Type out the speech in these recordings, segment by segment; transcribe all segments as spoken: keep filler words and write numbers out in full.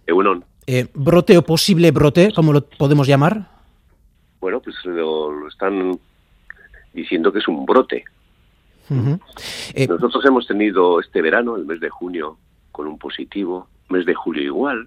Egunon. Eh, ¿Brote o posible brote, cómo lo podemos llamar? Bueno, pues lo, lo están diciendo que es un brote. Uh-huh. Eh, Nosotros hemos tenido este verano, el mes de junio, con un positivo, mes de julio igual,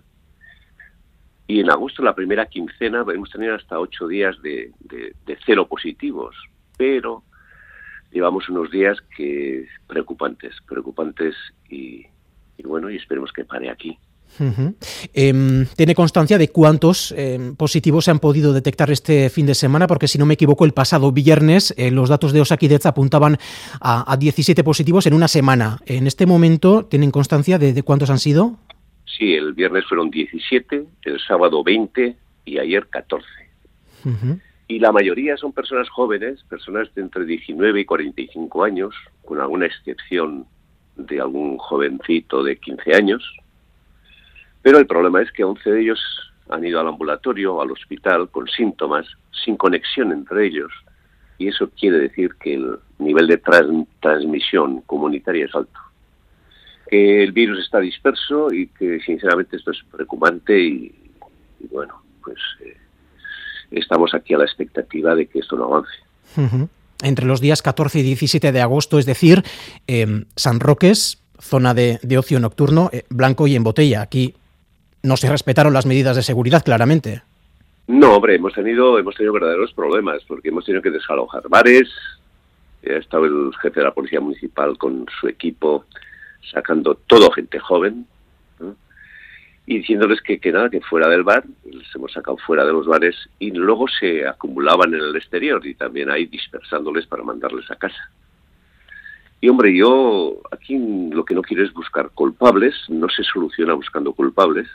y en agosto, la primera quincena, hemos tenido hasta ocho días de, de, de cero positivos, pero llevamos unos días que preocupantes, preocupantes y, y bueno, y esperemos que pare aquí. Uh-huh. Eh, ¿Tiene constancia de cuántos eh, positivos se han podido detectar este fin de semana? Porque si no me equivoco, el pasado viernes eh, los datos de Osakidetza apuntaban a, a diecisiete positivos en una semana. En este momento, ¿tienen constancia de, de cuántos han sido? Sí, el viernes fueron diecisiete, el sábado veinte y ayer catorce. Uh-huh. Y la mayoría son personas jóvenes, personas de entre diecinueve y cuarenta y cinco años, con alguna excepción de algún jovencito de quince años. Pero el problema es que once de ellos han ido al ambulatorio o al hospital con síntomas, sin conexión entre ellos, y eso quiere decir que el nivel de trans- transmisión comunitaria es alto. Que el virus está disperso y que sinceramente esto es preocupante y, y bueno, pues eh, estamos aquí a la expectativa de que esto no avance. Uh-huh. Entre los días catorce y diecisiete de agosto, es decir, eh, San Roques, zona de, de ocio nocturno, eh, blanco y en botella. Aquí no se respetaron las medidas de seguridad, claramente. No, hombre, hemos tenido hemos tenido verdaderos problemas, porque hemos tenido que desalojar bares. Ha estado el jefe de la Policía Municipal con su equipo sacando todo gente joven, ¿no? Y diciéndoles que, que nada, que fuera del bar, les hemos sacado fuera de los bares y luego se acumulaban en el exterior y también ahí dispersándoles para mandarles a casa. Y hombre, yo aquí lo que no quiero es buscar culpables, no se soluciona buscando culpables.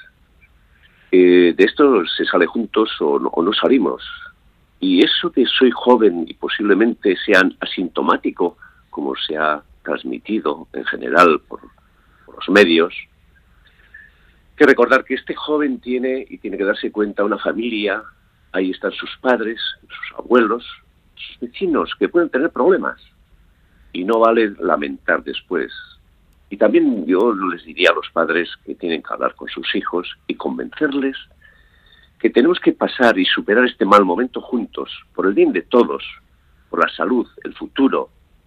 Eh, de esto se sale juntos o no, o no salimos. Y eso de soy joven y posiblemente sea asintomático, como se ha transmitido en general por, por los medios, hay que recordar que este joven tiene y tiene que darse cuenta una familia, ahí están sus padres, sus abuelos, sus vecinos que pueden tener problemas y no vale lamentar después. Y también yo les diría a los padres que tienen que hablar con sus hijos y convencerles que tenemos que pasar y superar este mal momento juntos, por el bien de todos, por la salud, el futuro.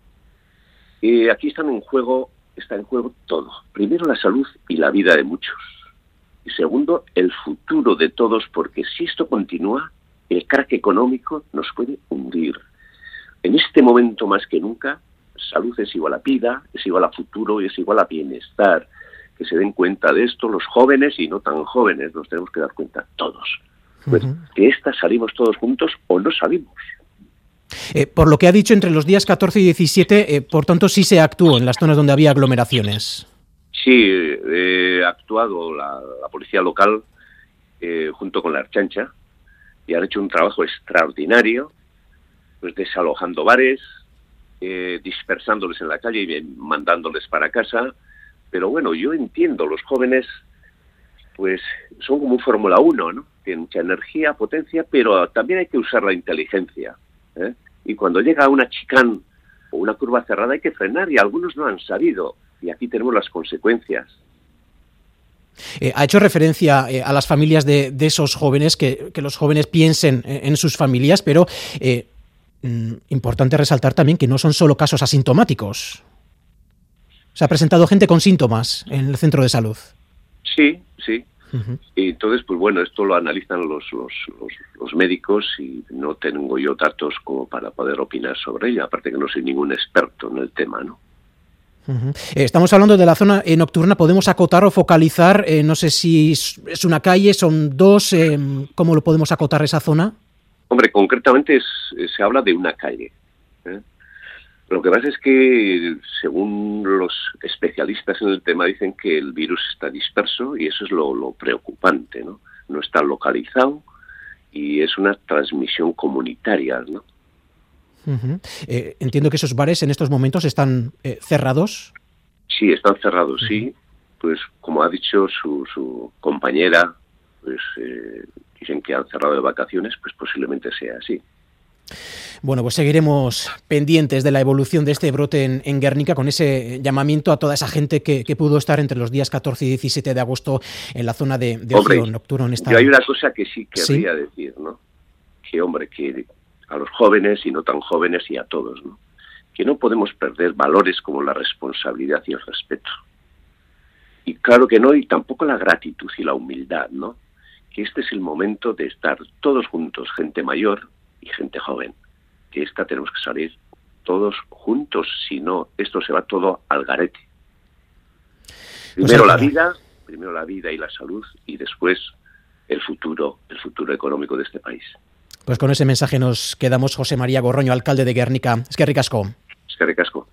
Y aquí están en juego, está en juego todo. Primero la salud y la vida de muchos. Y segundo, el futuro de todos, porque si esto continúa, el crack económico nos puede hundir. En este momento más que nunca, salud es igual a vida, es igual a futuro y es igual a bienestar. Que se den cuenta de esto los jóvenes y no tan jóvenes, nos tenemos que dar cuenta todos. Pues uh-huh. que esta salimos todos juntos o no salimos. Eh, por lo que ha dicho, entre los días catorce y diecisiete, eh, por tanto, sí se actuó en las zonas donde había aglomeraciones. Sí, eh, ha actuado la, la policía local eh, junto con la Ertzaintza y han hecho un trabajo extraordinario, pues desalojando bares, eh, dispersándoles en la calle y mandándoles para casa. Pero bueno, yo entiendo, los jóvenes pues son como un Fórmula uno, ¿no? Tienen mucha energía, potencia, pero también hay que usar la inteligencia, ¿eh? Y cuando llega una chicane o una curva cerrada hay que frenar y algunos no han sabido. Y aquí tenemos las consecuencias. Eh, ha hecho referencia eh, a las familias de, de esos jóvenes, que, que los jóvenes piensen en, en sus familias, pero eh, mm, importante resaltar también que no son solo casos asintomáticos. Se ha presentado gente con síntomas en el centro de salud. Sí, sí. Uh-huh. Y entonces, pues bueno, esto lo analizan los, los, los, los médicos y no tengo yo datos como para poder opinar sobre ello, aparte que no soy ningún experto en el tema, ¿no? Uh-huh. Eh, estamos hablando de la zona eh, nocturna. ¿Podemos acotar o focalizar? Eh, no sé si es una calle, son dos. Eh, ¿Cómo lo podemos acotar esa zona? Hombre, concretamente es, se habla de una calle, ¿eh? Lo que pasa es que, según los especialistas en el tema, dicen que el virus está disperso y eso es lo, lo preocupante, ¿no? No está localizado y es una transmisión comunitaria, ¿no? Uh-huh. Eh, entiendo que esos bares en estos momentos están eh, cerrados. Sí, están cerrados, uh-huh. sí. Pues como ha dicho su, su compañera, pues eh, dicen que han cerrado de vacaciones, pues posiblemente sea así. Bueno, pues seguiremos pendientes de la evolución de este brote en, en Guernica, con ese llamamiento a toda esa gente que, que pudo estar entre los días catorce y diecisiete de agosto en la zona de, de hombre, ocio nocturno. En esta... Yo hay una cosa que sí querría ¿Sí? decir, ¿no? Que, hombre, que a los jóvenes y no tan jóvenes y a todos, ¿no? Que no podemos perder valores como la responsabilidad y el respeto. Y claro que no, y tampoco la gratitud y la humildad, ¿no? Que este es el momento de estar todos juntos, gente mayor y gente joven. Que esta tenemos que salir todos juntos, si no, esto se va todo al garete. Primero pues la vida, primero la vida y la salud, y después el futuro, el futuro económico de este país. Pues con ese mensaje nos quedamos. José María Gorroño, alcalde de Guernica. Eskerrik asko. Eskerrik asko.